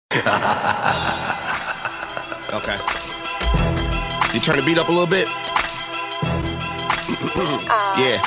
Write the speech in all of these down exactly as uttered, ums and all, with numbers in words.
Okay. You turn the beat up a little bit? Yeah.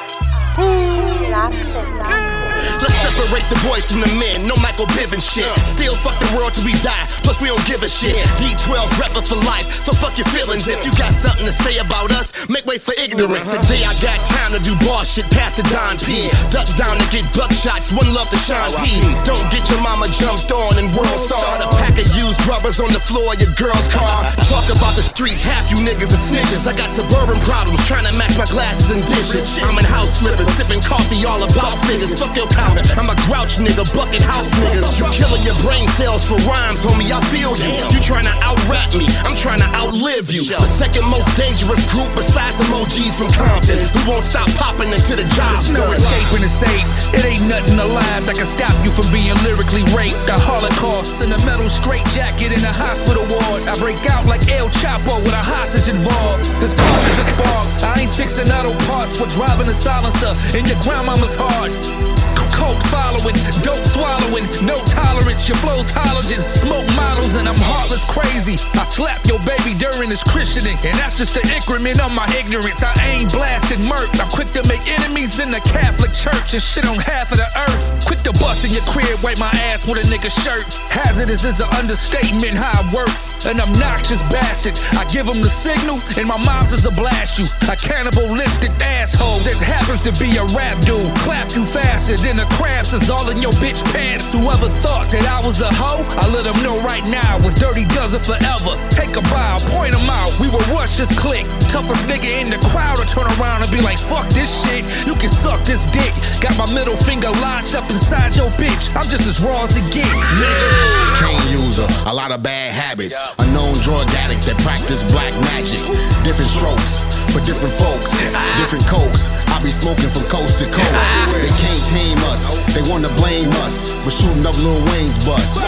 Let's separate the boys from the men, no Michael Bivins shit. Still fuck the world till we die, plus we don't give a shit. D twelve rapper for life, so fuck your feelings. If you got something to say about us, make way for ignorance. Today I got time to do boss shit past the Don P. Duck down to get buckshots, one love to Sean P. Don't get your mama jumped on and world star. A pack of used rubbers on the floor of your girl's car. Talk about the streets, half you niggas are snitches. I got suburban problems, trying to match my glasses and dishes. I'm in house flippers, sipping coffee all about figures. Fuck your counter, I'm a grouch nigga, bucket house niggas. You killing your brain cells for rhymes, homie, I feel you. You trying to out-rap me, I'm trying to outlive you. The second most dangerous group besides them O Gs from Compton, who won't stop popping into the job. There's no escaping the safe. It ain't nothing alive that can stop you from being lyrically raped. The Holocaust in a metal straitjacket in a hospital ward. I break out like El Chapo with a hostage involved. This cartridge is spark. I ain't fixing auto parts. We're driving a silencer in your grandmama's heart. Coke following, dope swallowing, no tolerance, your flow's halogen, smoke models and I'm heartless crazy. I slap your baby during his christening, and that's just the increment of my ignorance. I ain't blasted murk, I'm quick to make enemies in the Catholic church and shit on half of the earth. Quick to bust in your crib, wipe my ass with a nigga shirt. Hazardous is an understatement how I work. An obnoxious bastard, I give him the signal, and my mom's is a blast you. A cannibalistic asshole that happens to be a rap dude. Clap you faster than the crabs is all in your bitch pants. Whoever thought that I was a hoe, I let them know right now, was Dirty Dozen forever. Take a bow, point them out, we will rush this click. Toughest nigga in the crowd will turn around and be like, fuck this shit, you can suck this dick. Got my middle finger lodged up inside your bitch, I'm just as raw as it get, nigga. Cane user, a lot of bad habits. A known drug addict that practice black magic. Different strokes for different folks, different cokes. I be smoking from coast to coast. They can't tame us, they wanna blame us. We're shooting up Lil Wayne's bus.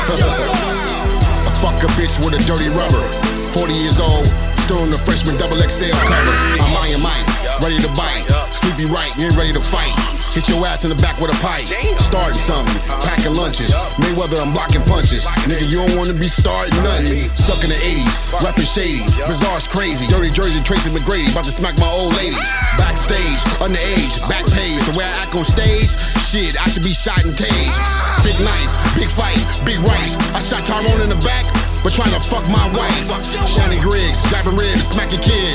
A fuck a bitch with a dirty rubber. Forty years old, still in the freshman double X L cover. I'm Iron Mike, ready to bite. Sleepy right, you ain't ready to fight. Hit your ass in the back with a pipe. Starting something, packing lunches. Mayweather, I'm blocking punches. Nigga, you don't wanna be starting nothing. Stuck in the eighties, rapping shady. Bizarre's crazy. Dirty Jersey, Tracy McGrady. About to smack my old lady. Backstage, underage, back page. The way I act on stage, shit, I should be shot and caged. Big knife, big fight, big rice. I shot Tyrone in the back, but trying to fuck my wife. Shiny Griggs, driving ribs, smacking kids.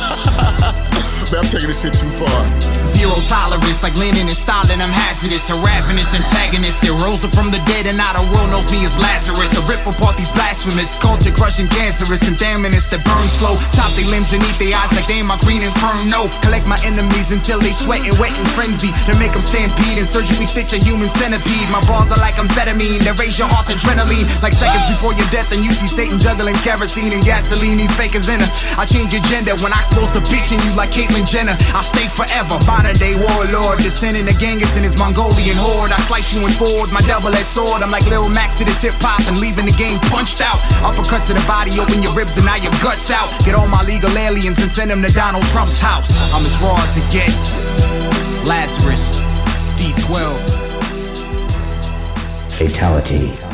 Man, I'm taking this shit too far. Zero tolerance, like Lenin and Stalin, I'm hazardous. A ravenous antagonist that rose up from the dead, and now the world knows me as Lazarus. I rip apart these blasphemous, culture crushing cancerous contaminants that burn slow. Chop their limbs and eat their eyes like they in my green inferno. Collect my enemies until they sweat and wet in frenzy. To make them stampede and surgically stitch a human centipede. My bars are like amphetamine, they raise your heart's adrenaline. Like seconds before your death, and you see Satan juggling kerosene and gasoline. These fakers in her. I change your gender when I expose the bitch in you like Caitlyn Jenner. I stay forever, modern day warlord. Descending the Genghis and his Mongolian horde. I slice you in forward, my double-edged sword. I'm like Lil Mac to this hip-hop and leaving the game punched out. Uppercut to the body, open your ribs and now your guts out. Get all my legal aliens and send them to Donald Trump's house. I'm as raw as it gets. Lazarus, D twelve. Fatality.